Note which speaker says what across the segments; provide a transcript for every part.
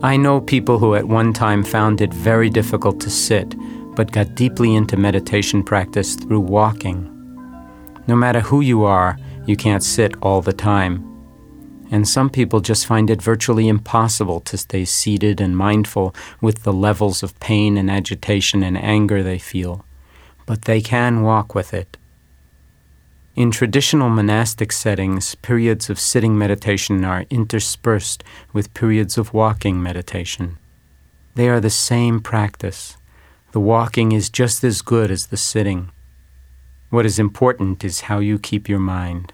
Speaker 1: I know people who at one time found it very difficult to sit, but got deeply into meditation practice through walking. No matter who you are, you can't sit all the time. And some people just find it virtually impossible to stay seated and mindful with the levels of pain and agitation and anger they feel. But they can walk with it. In traditional monastic settings, periods of sitting meditation are interspersed with periods of walking meditation. They are the same practice. The walking is just as good as the sitting. What is important is how you keep your mind.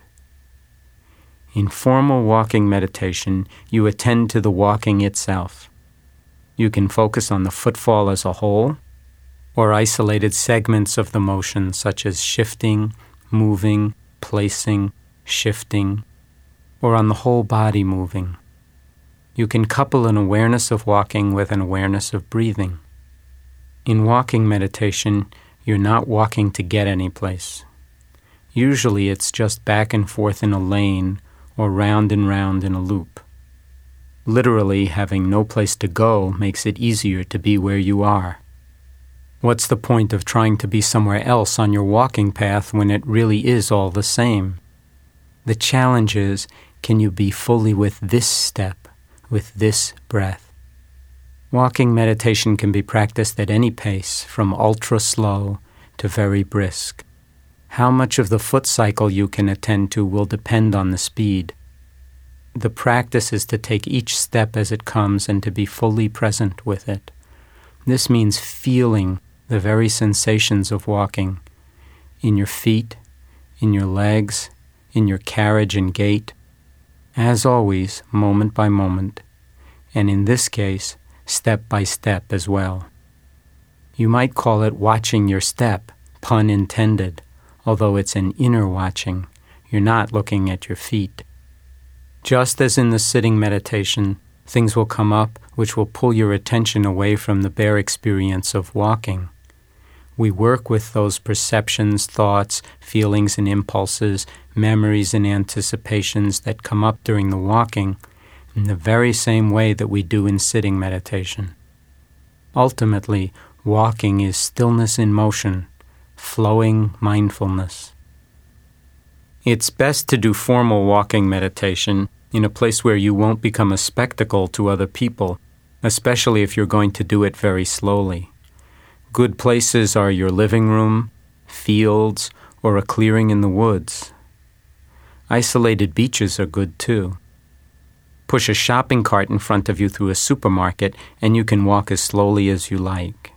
Speaker 1: In formal walking meditation, you attend to the walking itself. You can focus on the footfall as a whole, or isolated segments of the motion such as shifting, moving, placing, shifting, or on the whole body moving. You can couple an awareness of walking with an awareness of breathing. In walking meditation, you're not walking to get any place. Usually it's just back and forth in a lane or round and round in a loop. Literally, having no place to go makes it easier to be where you are. What's the point of trying to be somewhere else on your walking path when it really is all the same? The challenge is, can you be fully with this step, with this breath? Walking meditation can be practiced at any pace, from ultra-slow to very brisk. How much of the foot cycle you can attend to will depend on the speed. The practice is to take each step as it comes and to be fully present with it. This means feeling the very sensations of walking, in your feet, in your legs, in your carriage and gait, as always, moment by moment, and in this case, step by step as well. You might call it watching your step, pun intended, although it's an inner watching. You're not looking at your feet. Just as in the sitting meditation, things will come up which will pull your attention away from the bare experience of walking. We work with those perceptions, thoughts, feelings and impulses, memories and anticipations that come up during the walking in the very same way that we do in sitting meditation. Ultimately, walking is stillness in motion, flowing mindfulness. It's best to do formal walking meditation in a place where you won't become a spectacle to other people, especially if you're going to do it very slowly. Good places are your living room, fields, or a clearing in the woods. Isolated beaches are good too. Push a shopping cart in front of you through a supermarket and you can walk as slowly as you like.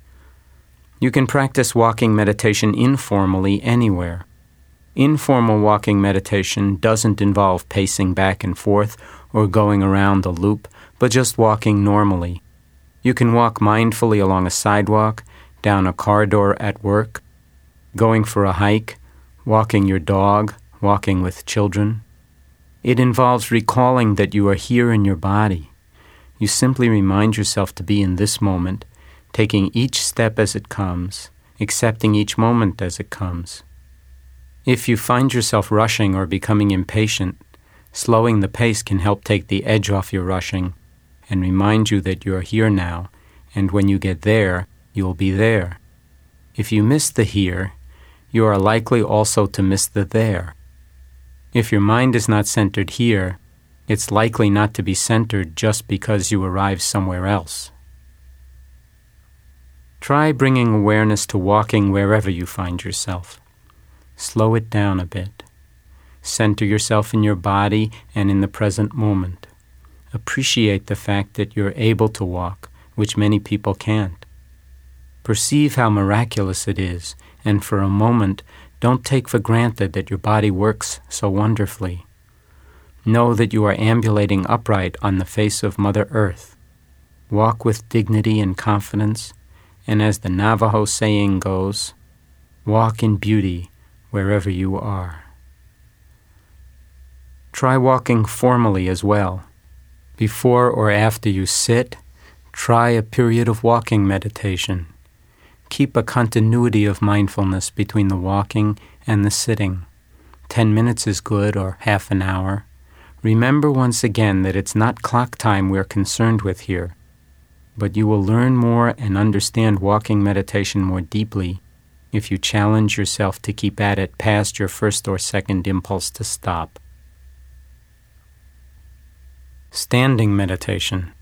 Speaker 1: You can practice walking meditation informally anywhere. Informal walking meditation doesn't involve pacing back and forth or going around a loop, but just walking normally. You can walk mindfully along a sidewalk, down a corridor at work, going for a hike, walking your dog, walking with children. It involves recalling that you are here in your body. You simply remind yourself to be in this moment, taking each step as it comes, accepting each moment as it comes. If you find yourself rushing or becoming impatient, slowing the pace can help take the edge off your rushing and remind you that you're here now, and when you get there, you'll be there. If you miss the here, you are likely also to miss the there. If your mind is not centered here, it's likely not to be centered just because you arrived somewhere else. Try bringing awareness to walking wherever you find yourself. Slow it down a bit. Center yourself in your body and in the present moment. Appreciate the fact that you're able to walk, which many people can't. Perceive how miraculous it is, and for a moment, don't take for granted that your body works so wonderfully. Know that you are ambulating upright on the face of Mother Earth. Walk with dignity and confidence, and as the Navajo saying goes, walk in beauty wherever you are. Try walking formally as well. Before or after you sit, try a period of walking meditation. Keep a continuity of mindfulness between the walking and the sitting. 10 minutes is good, or half an hour. Remember once again that it's not clock time we're concerned with here, but you will learn more and understand walking meditation more deeply if you challenge yourself to keep at it past your first or second impulse to stop. Standing meditation.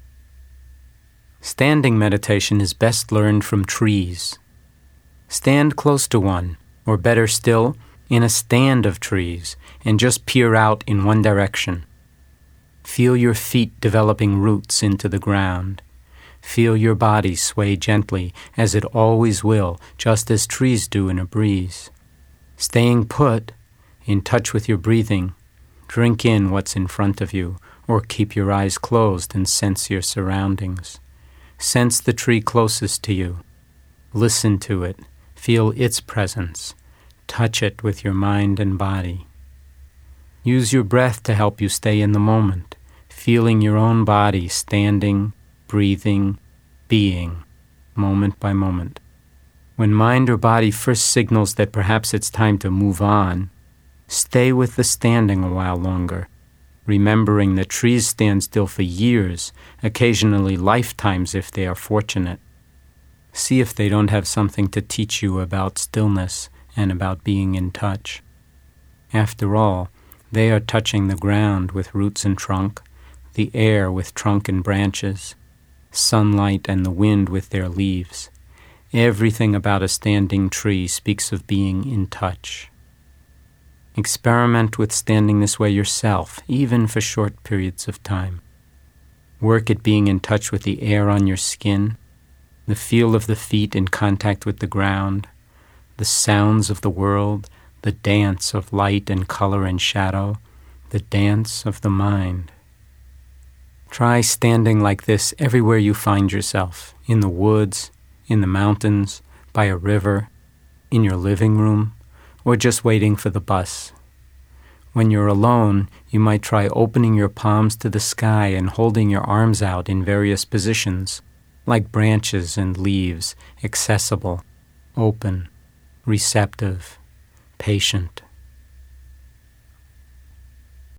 Speaker 1: Standing meditation is best learned from trees. Stand close to one, or better still, in a stand of trees, and just peer out in one direction. Feel your feet developing roots into the ground. Feel your body sway gently, as it always will, just as trees do in a breeze. Staying put, in touch with your breathing, drink in what's in front of you, or keep your eyes closed and sense your surroundings. Sense the tree closest to you. Listen to it. Feel its presence. Touch it with your mind and body. Use your breath to help you stay in the moment, feeling your own body standing, breathing, being, moment by moment. When mind or body first signals that perhaps it's time to move on, stay with the standing a while longer, remembering that trees stand still for years, occasionally lifetimes if they are fortunate. See if they don't have something to teach you about stillness and about being in touch. After all, they are touching the ground with roots and trunk, the air with trunk and branches, sunlight and the wind with their leaves. Everything about a standing tree speaks of being in touch. Experiment with standing this way yourself, even for short periods of time. Work at being in touch with the air on your skin, the feel of the feet in contact with the ground, the sounds of the world, the dance of light and color and shadow, the dance of the mind. Try standing like this everywhere you find yourself, in the woods, in the mountains, by a river, in your living room, or just waiting for the bus. When you're alone, you might try opening your palms to the sky and holding your arms out in various positions, like branches and leaves, accessible, open, receptive, patient.